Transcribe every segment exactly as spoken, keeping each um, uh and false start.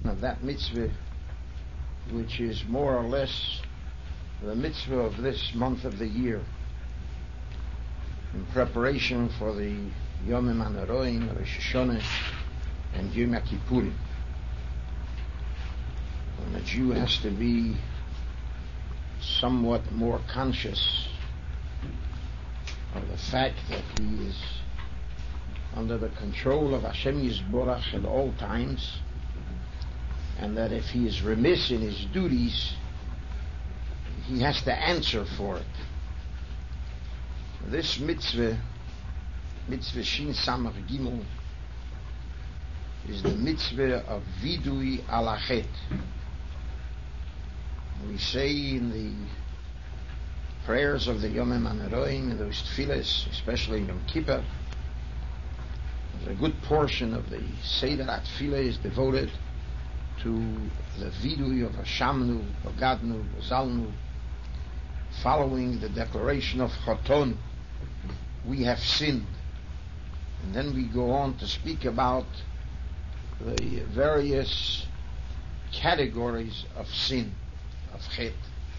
of that mitzvah, which is more or less the mitzvah of this month of the year, in preparation for the Yomim HaNoroim, Rosh Hashanah, and Yom Kippurim. And a Jew has to be somewhat more conscious of the fact that he is under the control of Hashem Yisborach at all times, and that if he is remiss in his duties, he has to answer for it. This mitzvah, mitzvah Shin Samach Gimel, is the mitzvah of Vidui Alachet. We say in the prayers of the Yomim HaNoroim, in those tefillahs, especially in Yom Kippur, a good portion of the Seder HaTfilah is devoted to the vidui of Hashamnu, Bogadnu, Zalnu, following the declaration of Choton, we have sinned. And then we go on to speak about the various categories of sin, of chet.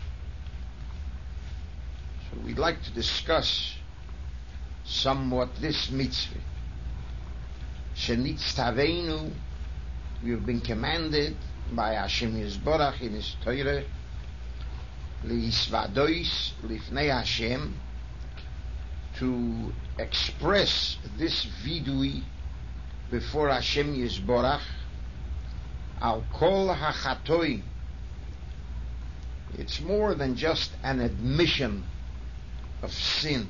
So we'd like to discuss somewhat this mitzvah. Shenitztaveinu, we have been commanded by Hashem Yisborach in His Torah, Lehisvadois Lifnei Hashem, to express this vidui before Hashem Yisborach, al kol hachatoim. It's more than just an admission of sin.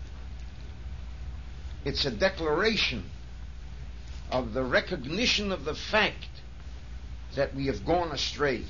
It's a declaration of the recognition of the fact that we have gone astray.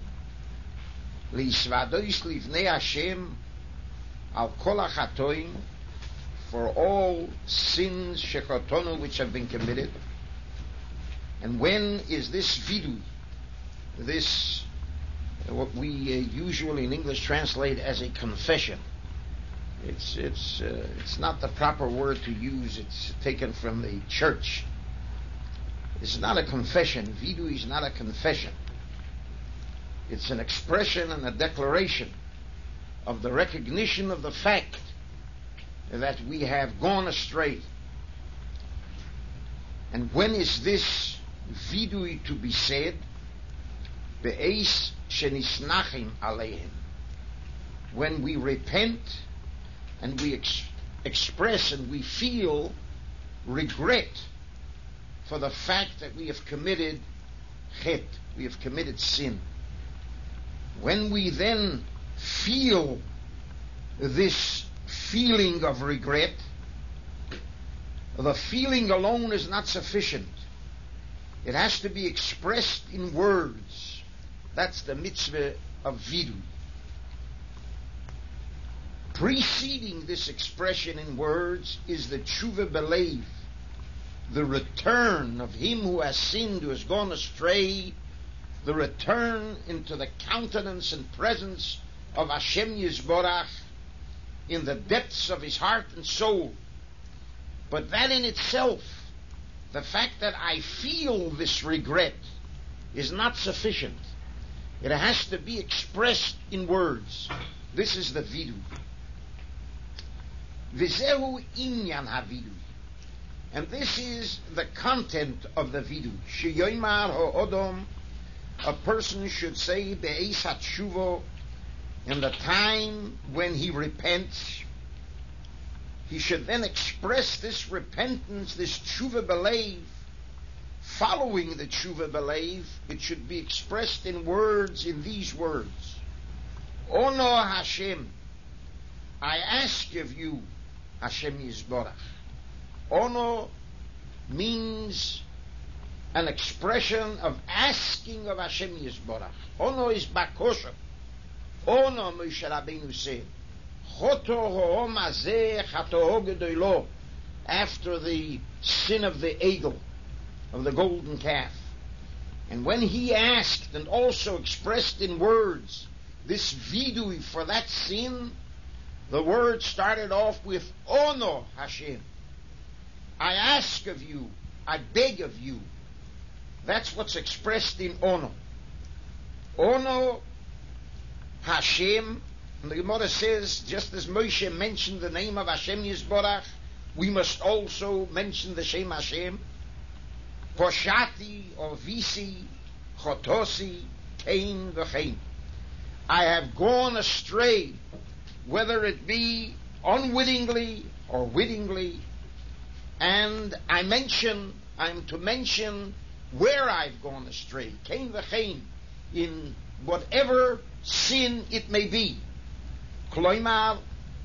Leisvadois livnei Hashem al kol hachatoim, for all sins shechotonu which have been committed. And when is this vidu, this what we uh, usually in English translate as a confession? It's it's uh, it's not the proper word to use. It's taken from the church. It's not a confession. Vidu is not a confession. It's an expression and a declaration of the recognition of the fact that we have gone astray. And when is this vidui to be said? Be'eis shenisnachim aleihim. When we repent and we ex- express and we feel regret for the fact that we have committed chet, we have committed sin. When we then feel this feeling of regret, the feeling alone is not sufficient. It has to be expressed in words. That's the mitzvah of vidu. Preceding this expression in words is the tshuva belev, the return of him who has sinned, who has gone astray, the return into the countenance and presence of Hashem Yisborach in the depths of his heart and soul. But that in itself, the fact that I feel this regret, is not sufficient. It has to be expressed in words. This is the vidu. Vizehu inyan havidu. And this is the content of the vidu. Sheyoymar ho'odom, a person should say be'eis hatshuvo, in the time when he repents, he should then express this repentance, this tshuva belev. Following the tshuva belev, it should be expressed in words, in these words. Ono Hashem, I ask of you, Hashem Yisborach. Ono means an expression of asking of Hashem Yisborach. Ono is bakosha. Ono, Moshe Rabbeinu said, Choto ho'om hazeh chatoho gedoylo, after the sin of the egel, of the golden calf. And when he asked and also expressed in words this vidui for that sin, the word started off with Ono Hashem. I ask of you, I beg of you. That's what's expressed in Ono. Ono Hashem, and the Gemara says, just as Moshe mentioned the name of Hashem Yisborach, we must also mention the Shem Hashem. Poshati or Visi, Chotosi, Kain v'chein. I have gone astray, whether it be unwittingly or wittingly, and I mention, I'm to mention where I've gone astray, Kain v'chein, in whatever sin it may be. Kloimar,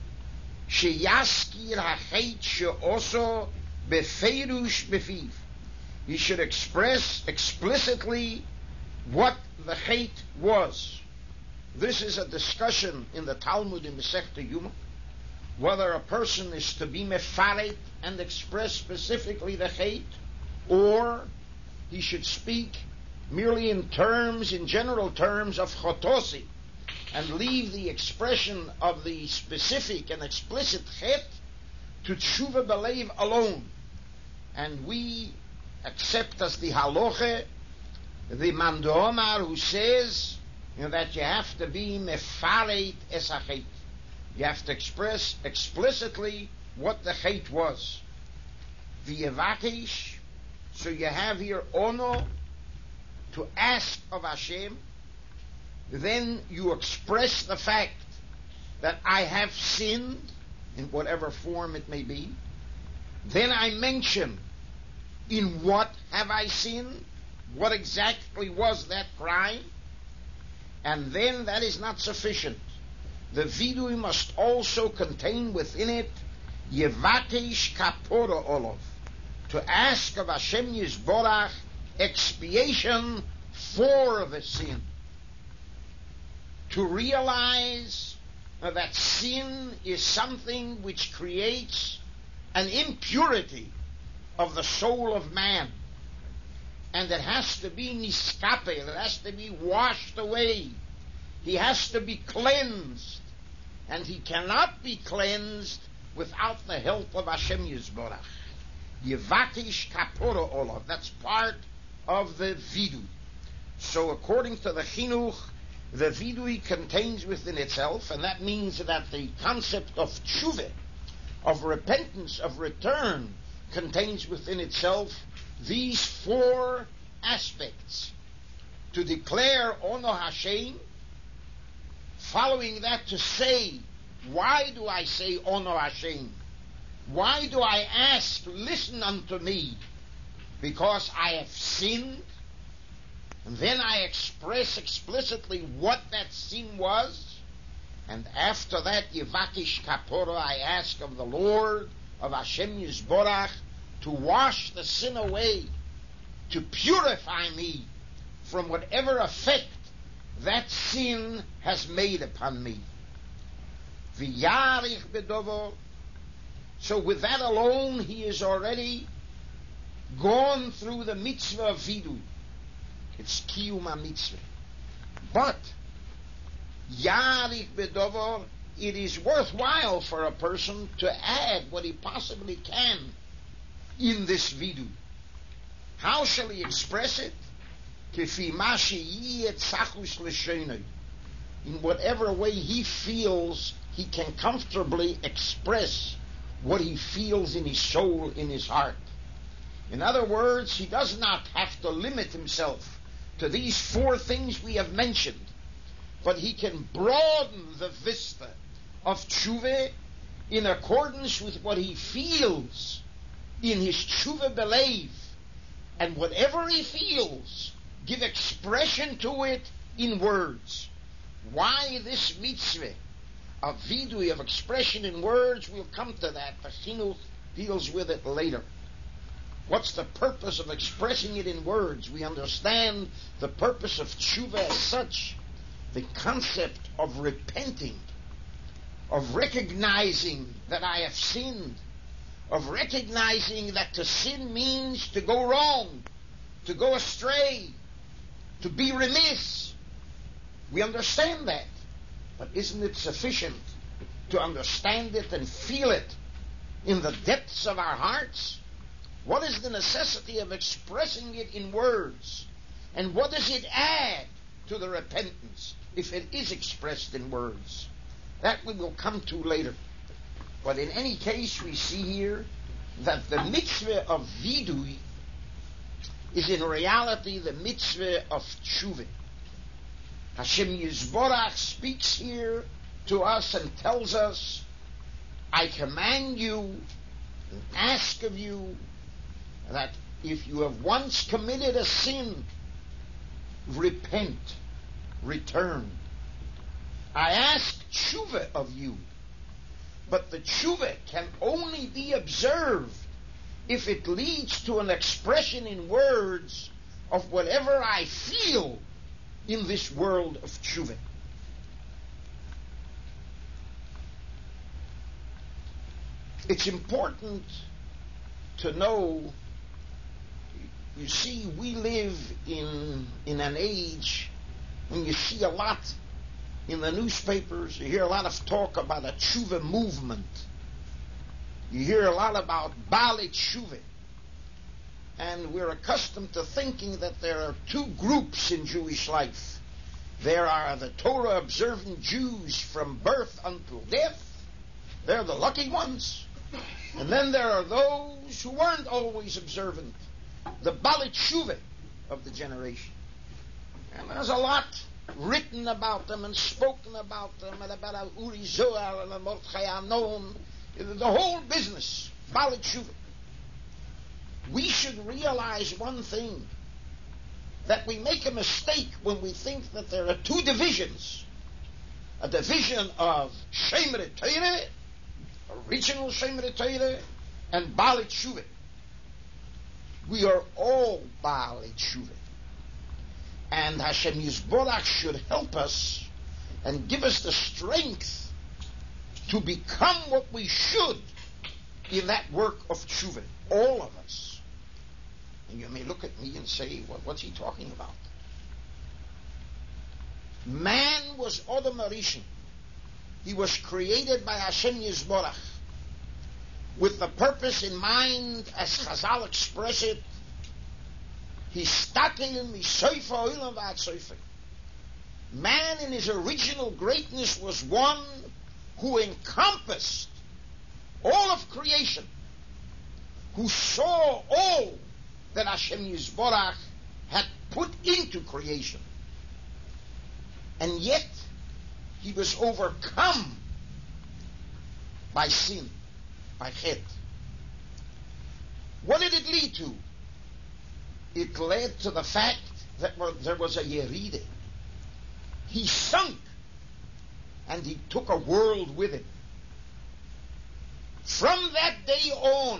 sheyaskir hachet she'oso befeirush befiv. He should express explicitly what the hate was. This is a discussion in the Talmud in Masechta Yuma, whether a person is to be mefaret and express specifically the hate, or he should speak merely in terms, in general terms of chotosi, and leave the expression of the specific and explicit chet to tshuva belev alone. And we accept as the haloche the Mandomar who says, you know, that you have to be mefaret es hachet. You have to express explicitly what the hate was. The yevakish, so you have here ono, to ask of Hashem, then you express the fact that I have sinned, in whatever form it may be. Then I mention, in what have I sinned? What exactly was that crime? And then that is not sufficient. The vidui must also contain within it yevatesh kapora olov, to ask of Hashem Yisborach expiation for the sin. To realize that sin is something which creates an impurity of the soul of man, and it has to be niskape, it has to be washed away. He has to be cleansed, and he cannot be cleansed without the help of Hashem Yisborach. Yevatish kapora olav, that's part of the vidui. So according to the chinuch, the vidui contains within itself, and that means that the concept of tshuva, of repentance, of return, contains within itself these four aspects. To declare Ono Hashem, following that to say, why do I say Ono Hashem? Why do I ask, listen unto me? Because I have sinned. And then I express explicitly what that sin was. And after that, Yevakish Kapora, I ask of the Lord, of Hashem Yisborach, to wash the sin away, to purify me from whatever effect that sin has made upon me. V'yarich bedovo. So with that alone, he is already gone through the mitzvah of vidui. It's kiyum mitzvah. But yarich bedovo, it is worthwhile for a person to add what he possibly can in this vidui. How shall he express it? Kefi ma she'yeh tzachus l'shonoi. In whatever way he feels, he can comfortably express what he feels in his soul, in his heart. In other words, he does not have to limit himself to these four things we have mentioned, but he can broaden the vista of tshuva in accordance with what he feels in his tshuva belev, and whatever he feels, give expression to it in words. Why this mitzvah of vidui, of expression in words? We'll come to that. The chinuch deals with it later. What's the purpose of expressing it in words? We understand the purpose of tshuva as such, the concept of repenting, of recognizing that I have sinned, of recognizing that to sin means to go wrong, to go astray, to be remiss. We understand that. But isn't it sufficient to understand it and feel it in the depths of our hearts? What is the necessity of expressing it in words? And what does it add to the repentance if it is expressed in words? That we will come to later. But in any case, we see here that the mitzvah of vidui is in reality the mitzvah of tshuva. Hashem Yisborach speaks here to us and tells us, I command you and ask of you that if you have once committed a sin, repent, return. I ask tshuva of you, but the tshuva can only be observed if it leads to an expression in words of whatever I feel in this world of tshuva. It's important to know, you see, we live in in an age when you see a lot in the newspapers, you hear a lot of talk about a tshuva movement. You hear a lot about Baalei Tshuva. And we're accustomed to thinking that there are two groups in Jewish life. There are the Torah-observant Jews from birth until death. They're the lucky ones. And then there are those who weren't always observant, the Baalei Tshuva of the generation. And there's a lot written about them and spoken about them, and about Uri Zohar and Mordechai Anon, the whole business, Baalei Tshuva. We should realize one thing, that we make a mistake when we think that there are two divisions. A division of Shemer Torah, original Shemer Torah, and Baalei Tshuva. We are all Baalei Tshuva. And Hashem Yisborach should help us and give us the strength to become what we should in that work of tshuva, all of us. And you may look at me and say, well, what's he talking about? Man was Adam Harishon. He was created by Hashem Yisborach with the purpose in mind, as Chazal express it, man in his original greatness was one who encompassed all of creation, who saw all that Hashem Yisborach had put into creation. And yet, he was overcome by sin, by chet. What did it lead to? It led to the fact that there was a yeride. He sunk, and he took a world with him. From that day on,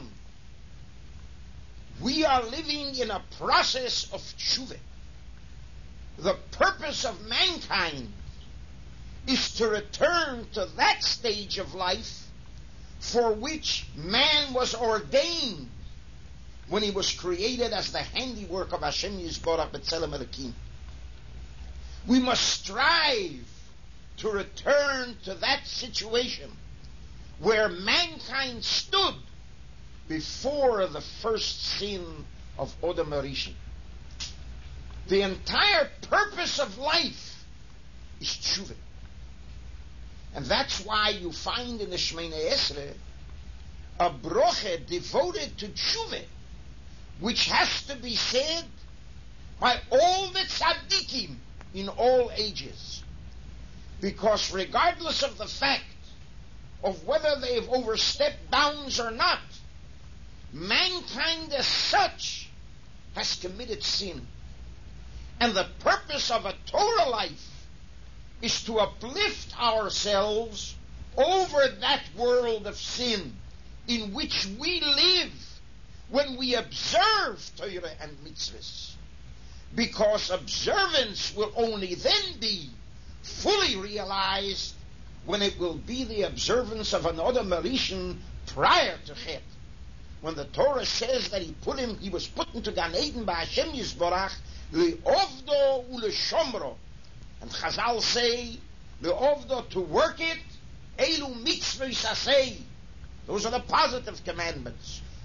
we are living in a process of tshuva. The purpose of mankind is to return to that stage of life for which man was ordained when he was created as the handiwork of Hashem Yisborach B'Tselem Elokim. We must strive to return to that situation where mankind stood before the first sin of Adam Harishon. The entire purpose of life is tshuva. And that's why you find in the Shemoneh Esrei a broche devoted to tshuva, which has to be said by all the tzaddikim in all ages. Because regardless of the fact of whether they've overstepped bounds or not, mankind as such has committed sin. And the purpose of a Torah life is to uplift ourselves over that world of sin in which we live when we observe Torah and mitzvahs. Because observance will only then be fully realized when it will be the observance of an Adam Harishon prior to Chet. When the Torah says that he put him, he was put into Gan Eden by Hashem Yisborach, le'ovdo u'leshomro. And Chazal say, le'ovdo, to work it, elu mitzvahs aseh. Those are the positive commandments.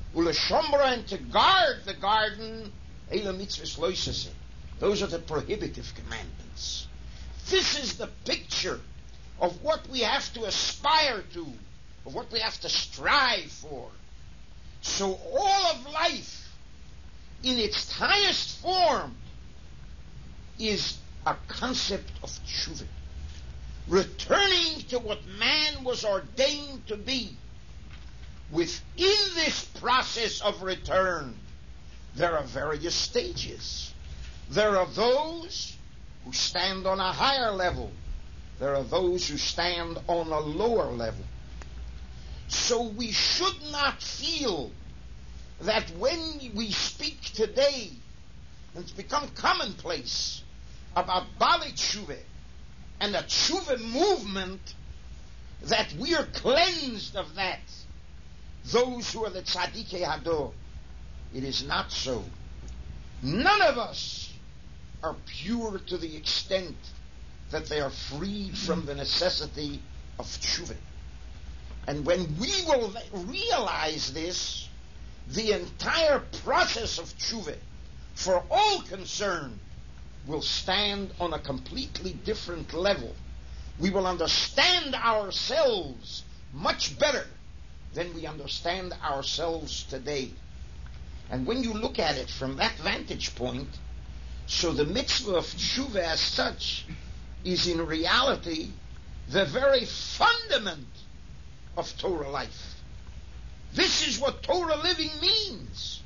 Uleshombra, and to guard the garden, Eila mitzvahs loisase. Those are the prohibitive commandments. This is the picture of what we have to aspire to, of what we have to strive for. So all of life, in its highest form, is a concept of tshuva. Returning to what man was ordained to be. Within this process of return, there are various stages. There are those who stand on a higher level. There are those who stand on a lower level. So we should not feel that when we speak today, and it's become commonplace, about Bali Tshuva and the Tshuva movement, that we are cleansed of that. Those who are the Tzaddikei Hador. It is not so. None of us are pure to the extent that they are freed from the necessity of tshuva. And when we will realize this, the entire process of tshuva for all concerned will stand on a completely different level. We will understand ourselves much better than we understand ourselves today. And when you look at it from that vantage point, so the mitzvah of tshuva as such is in reality the very fundament of Torah life. This is what Torah living means.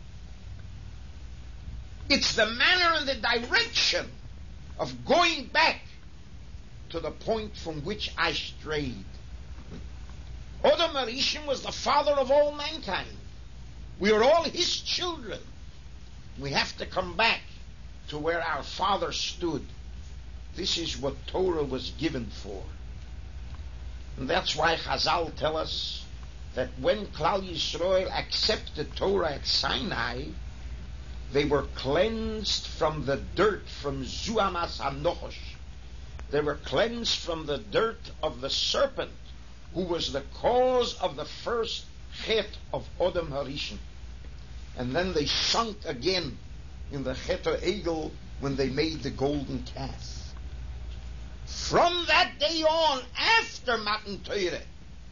It's the manner and the direction of going back to the point from which I strayed. Adam Harishon was the father of all mankind. We are all his children. We have to come back to where our father stood. This is what Torah was given for. And that's why Chazal tell us that when Klal Yisrael accepted Torah at Sinai, they were cleansed from the dirt, from Zuamas HaNochosh. They were cleansed from the dirt of the serpent, who was the cause of the first chet of Adam Harishon. And then they sunk again in the chet of Egel when they made the golden calf. From that day on, after Matan Torah,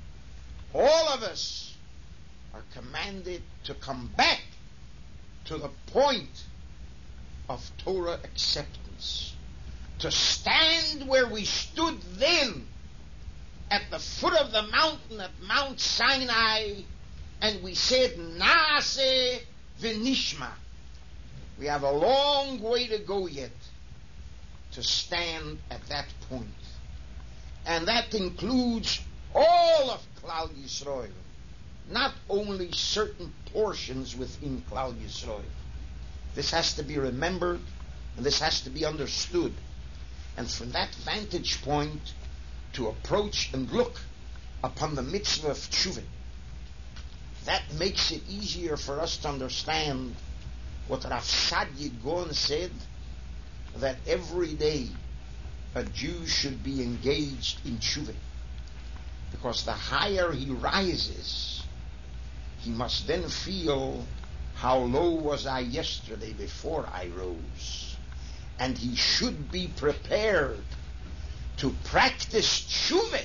all of us are commanded to come back to the point of Torah acceptance, to stand where we stood then at the foot of the mountain at Mount Sinai, and we said, Naaseh v'nishma. We have a long way to go yet to stand at that point. And that includes all of Klal Yisrael, not only certain portions within Klal Yisrael. This has to be remembered, and this has to be understood. And from that vantage point, to approach and look upon the mitzvah of tshuva, that makes it easier for us to understand what Rav Saadia Gaon said, that every day a Jew should be engaged in tshuva. Because the higher he rises, he must then feel, how low was I yesterday before I rose? And he should be prepared to practice tshuva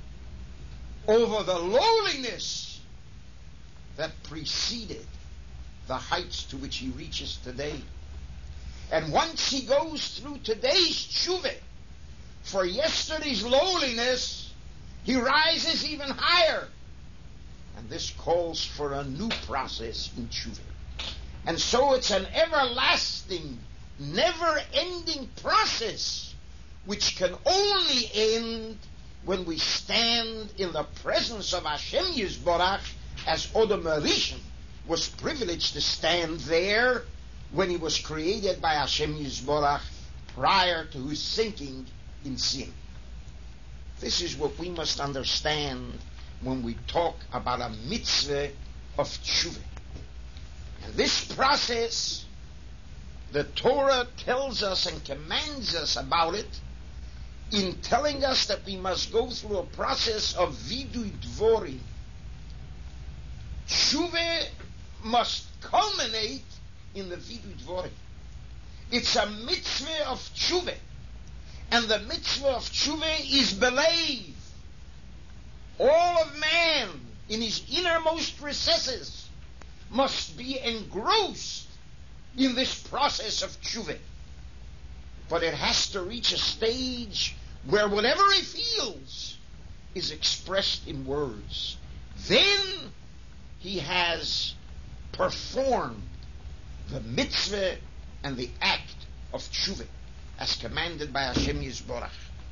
over the lowliness that preceded the heights to which he reaches today. And once he goes through today's tshuva for yesterday's lowliness, he rises even higher. And this calls for a new process in tshuva. And so it's an everlasting, never-ending process which can only end when we stand in the presence of Hashem Yisborach, as Adam Harishon was privileged to stand there when he was created by Hashem Yisborach prior to his sinking in sin. This is what we must understand when we talk about a mitzvah of tshuva. And this process, the Torah tells us and commands us about it in telling us that we must go through a process of vidui dvorim. Tshuva must culminate in the Vidu Dvorim. It's a mitzvah of tshuva. And the mitzvah of tshuva is believe. All of man in his innermost recesses must be engrossed in this process of tshuva. But it has to reach a stage where whatever he feels is expressed in words. Then he has performed the mitzvah and the act of tshuva as commanded by Hashem Yisborach.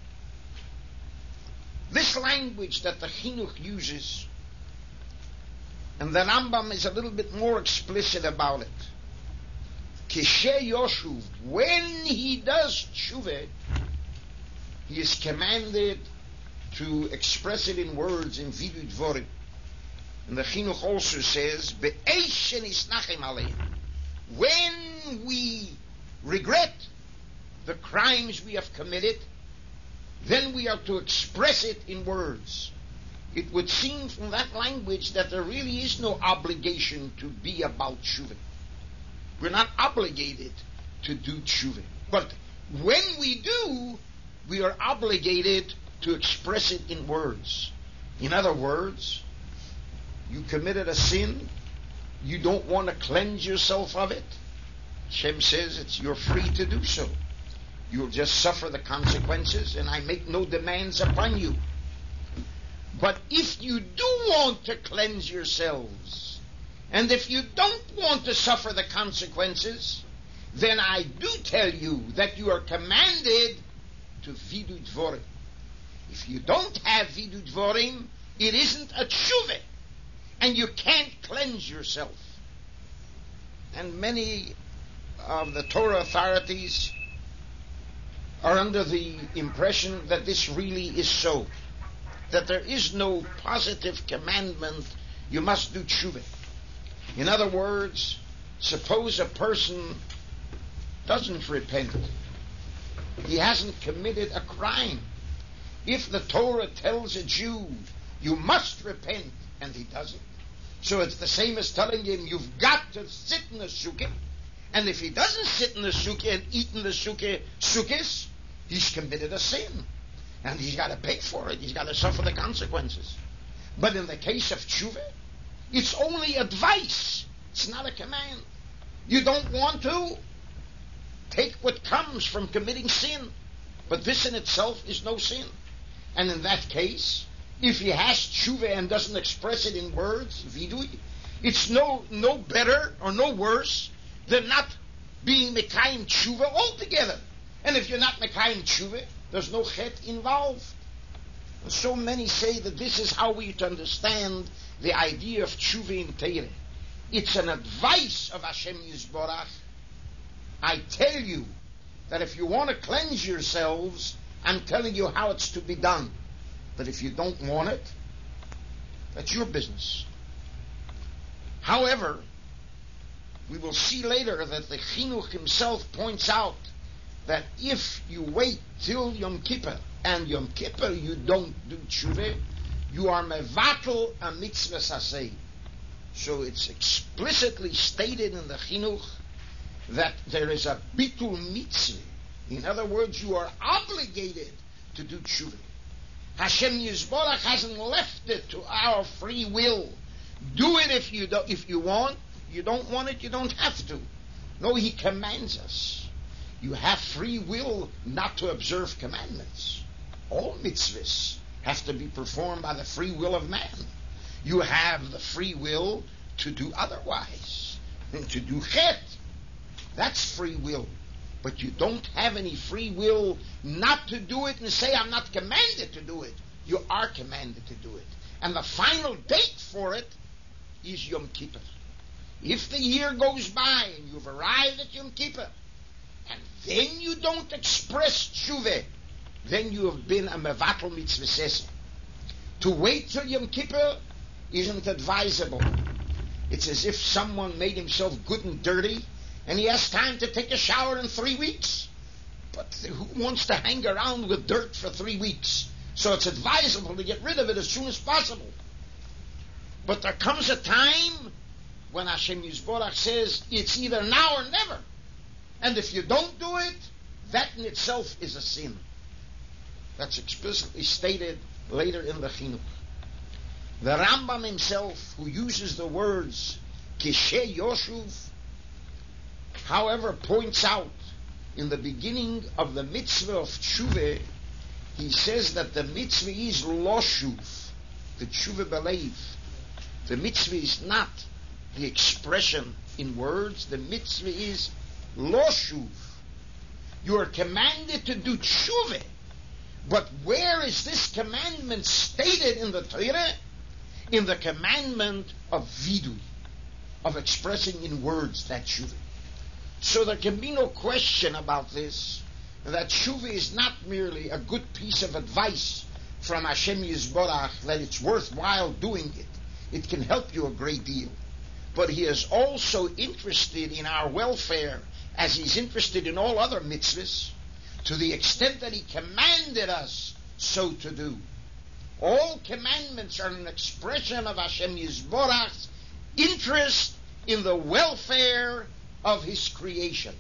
This language that the Chinuch uses, and the Rambam is a little bit more explicit about it. Kishe Yoshuv, when he does tshuva, he is commanded to express it in words, in Vidu Dvorim. And the Chinuch also says, Be'esh nisnachim aleim. When we regret the crimes we have committed, then we are to express it in words. It would seem from that language that there really is no obligation to be about tshuva. We're not obligated to do tshuva. But when we do, we are obligated to express it in words. In other words, you committed a sin, you don't want to cleanse yourself of it. Hashem says it's you're free to do so. You'll just suffer the consequences, and I make no demands upon you. But if you do want to cleanse yourselves, and if you don't want to suffer the consequences, then I do tell you that you are commanded to Vidu Dvorim. If you don't have Vidu Dvorim, it isn't a tshuva, and you can't cleanse yourself. And many of the Torah authorities are under the impression that this really is so, that there is no positive commandment, you must do tshuva. In other words, suppose a person doesn't repent. He hasn't committed a crime. If the Torah tells a Jew, you must repent, and he doesn't, so it's the same as telling him, you've got to sit in the sukkah, and if he doesn't sit in the sukkah and eat in the sukkah sukkahs, he's committed a sin. And he's got to pay for it. He's got to suffer the consequences. But in the case of tshuva, it's only advice. It's not a command. You don't want to? Take what comes from committing sin. But this in itself is no sin. And in that case, if he has tshuva and doesn't express it in words, vidui, it's no, no better or no worse than not being mekayim tshuva altogether. And if you're not mekayim tshuva, there's no chet involved. And so many say that this is how we to understand the idea of tshuva in Torah. It's an advice of Hashem Yisborach. I tell you that if you want to cleanse yourselves, I'm telling you how it's to be done. But if you don't want it, that's your business. However, we will see later that the Chinuch himself points out that if you wait till Yom Kippur, and Yom Kippur you don't do tshuva, you are mevatel a mitzvah saseh. So it's explicitly stated in the Chinuch that there is a bitul mitzvah. In other words, you are obligated to do tshuva. Hashem Yisborach hasn't left it to our free will. Do it if you don't, if you want. You don't want it, you don't have to. No, he commands us. You have free will not to observe commandments. All mitzvahs have to be performed by the free will of man. You have the free will to do otherwise, and to do chet. That's free will. But you don't have any free will not to do it and say, I'm not commanded to do it. You are commanded to do it. And the final date for it is Yom Kippur. If the year goes by and you've arrived at Yom Kippur, and then you don't express tshuva, then you have been a mevatel mitzvah seseh. To wait till Yom Kippur isn't advisable. It's as if someone made himself good and dirty, and he has time to take a shower in three weeks. But who wants to hang around with dirt for three weeks? So it's advisable to get rid of it as soon as possible. But there comes a time when Hashem Yisborach says it's either now or never. And if you don't do it, that in itself is a sin. That's explicitly stated later in the Chinuch. The Rambam himself, who uses the words Kishe Yoshuv, however, points out in the beginning of the mitzvah of Tshuveh, he says that the mitzvah is Loshuv, the Tshuveh Belev. The mitzvah is not the expression in words, the mitzvah is Loshuv. You are commanded to do Tshuveh. But where is this commandment stated in the Torah? In the commandment of vidui, of expressing in words that Tshuveh. So there can be no question about this, that Tshuvah is not merely a good piece of advice from Hashem Yisborach, that it's worthwhile doing it. It can help you a great deal. But he is also interested in our welfare, as he's interested in all other mitzvahs, to the extent that he commanded us so to do. All commandments are an expression of Hashem Yisborach's interest in the welfare of his creation.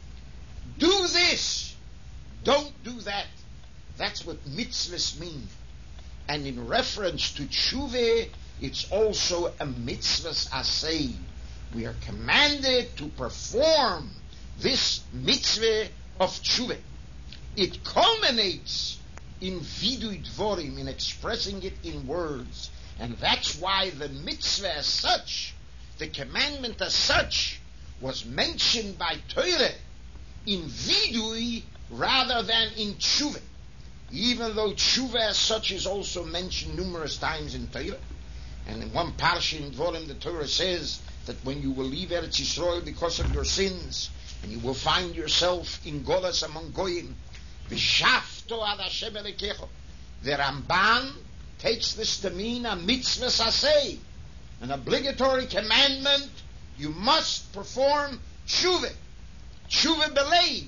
Do this, don't do that. That's what mitzvahs mean. And in reference to Tshuveh, it's also a mitzvahs aseh. We are commanded to perform this mitzvah of Tshuveh. It culminates in vidui dvorim, in expressing it in words. And that's why the mitzvah as such, the commandment as such, was mentioned by Torah in vidui rather than in Tshuvah. Even though Tshuvah as such is also mentioned numerous times in Torah. And in one parsha in Dvorim, the Torah says that when you will leave Eretz Yisrael because of your sins, and you will find yourself in Golas among Goyim, V'shafto ad Hashem Elokecho. The Ramban takes this to mean a mitzvah saseh, an obligatory commandment. You must perform Tshuvah, Tshuvah Belev.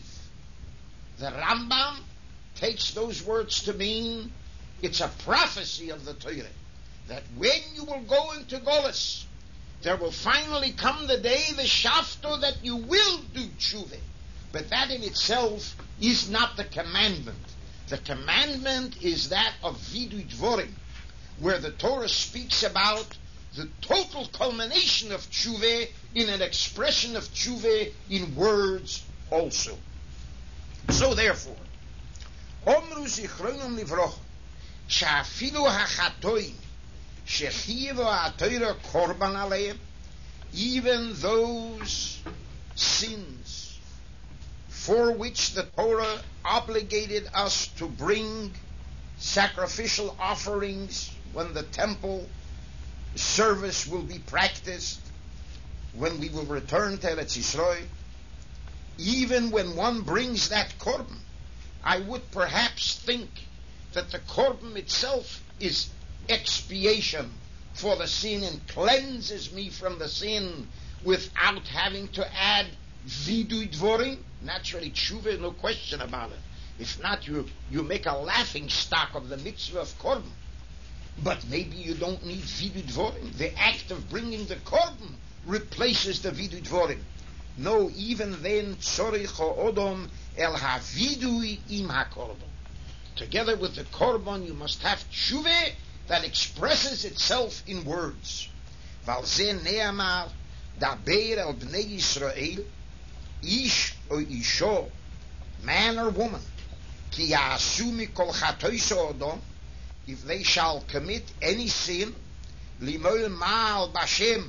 The Rambam takes those words to mean it's a prophecy of the Torah, that when you will go into Golas, there will finally come the day, the shafto, that you will do Tshuvah. But that in itself is not the commandment. The commandment is that of vidui dvorim, where the Torah speaks about the total culmination of Tshuvah in an expression of Tshuvah in words also. So therefore, Omru zichronum livroch, she'afilu hachatoim, shechivu ha'torah korban aleim, even those sins for which the Torah obligated us to bring sacrificial offerings when the temple service will be practiced, when we will return to Eretz Yisrael, even when one brings that korban, I would perhaps think that the korban itself is expiation for the sin and cleanses me from the sin without having to add vidui dvorim. Naturally, tshuva, no question about it. If not, you you make a laughing stock of the mitzvah of korban. But maybe you don't need vidui dvorim. The act of bringing the korban replaces the vidui dvorim. No, even then, tzorich ha'odom el havidui im hakorban. Together with the korban, you must have tshuva that expresses itself in words. Val ze ne'amar daber el bnei Yisrael, ish o isho, man or woman, ki ya'asu mikol chatois odom, if they shall commit any sin, limol ma'al b'Hashem,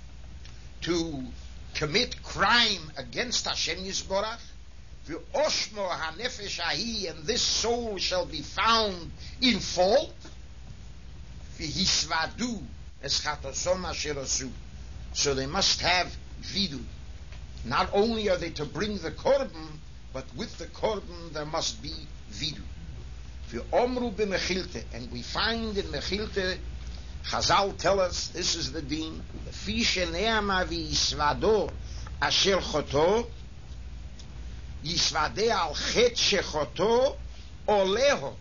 to commit crime against Hashem Yisborach, v'oshmo ha'nefesh ahi, and this soul shall be found in fault, v'hisvadu es chatosom asher osu. So they must have vidu. Not only are they to bring the korban, but with the korban there must be vidu. V'omru b'mechilte, and we find in Mechilte, Chazal tell us, this is the din, Fi shene'ama v'yisvado asher choto, yisvade al chet shechoto oleho.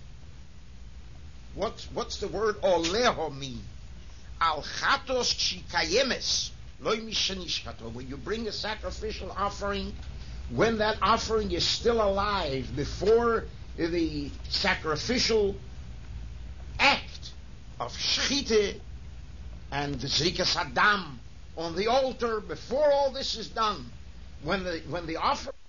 What, what's the word oleho mean? Al chatos shikayemes, loy mishenishkato, when you bring a sacrificial offering, when that offering is still alive, before the sacrificial act of shchite and zrikas hadam on the altar, before all this is done, when the when the offering